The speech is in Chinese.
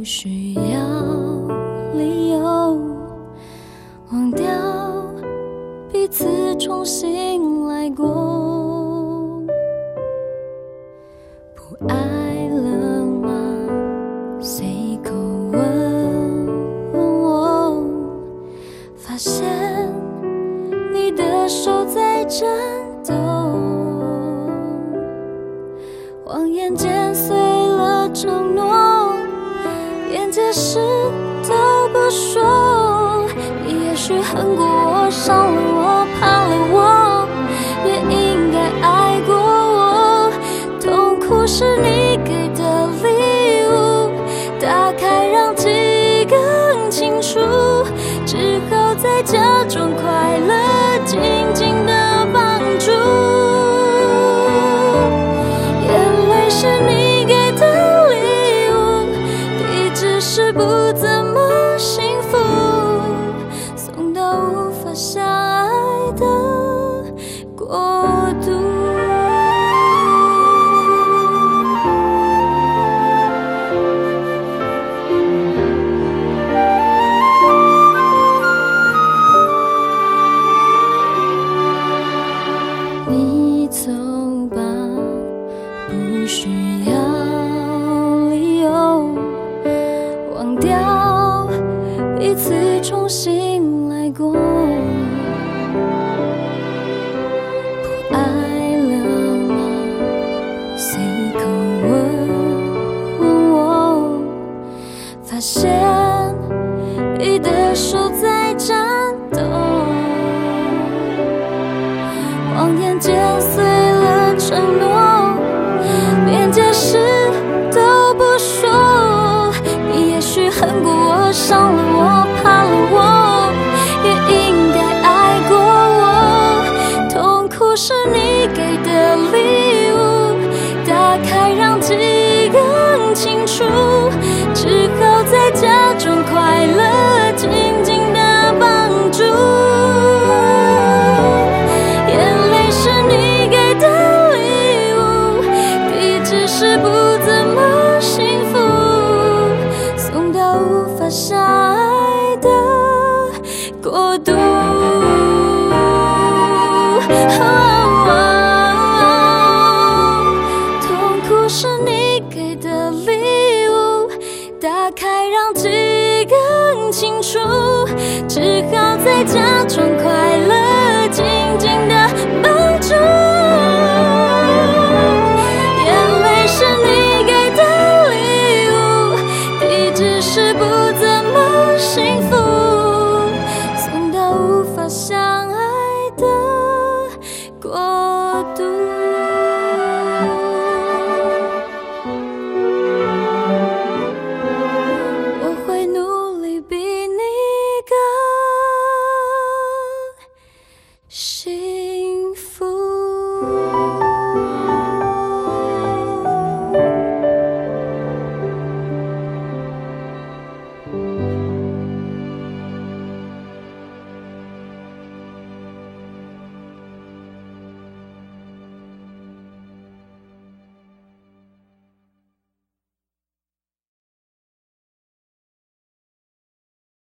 需要理由，忘掉彼此重新来过。不爱了吗？随口问我，发现你的手在颤抖，谎言剪碎了承诺，连解释都不说。你也许恨过我，伤了我，怕了我，也应该爱过我。痛苦是你给的礼物，打开让记忆更清楚，之后再假装快乐，静静的帮助。眼泪是你给的礼物，地址是不怎么幸福，送到无法相爱的国度。你走吧，不需要理由，忘掉彼此重新来过。不爱了吗？随口问我，发现你的手在颤抖，谎言剪碎了承诺，连解释都不说。你也许恨过我，伤了我，怕了我，也应该爱过我。痛苦是你给的礼物，打开让记忆更清楚，之后再假装快乐，静静的帮助。是不怎么幸福，送到无法相爱的国度。痛苦是你给的礼物，打开让记忆更清楚，之后再假装快乐，静静的帮助。是不怎么幸福，送到无法相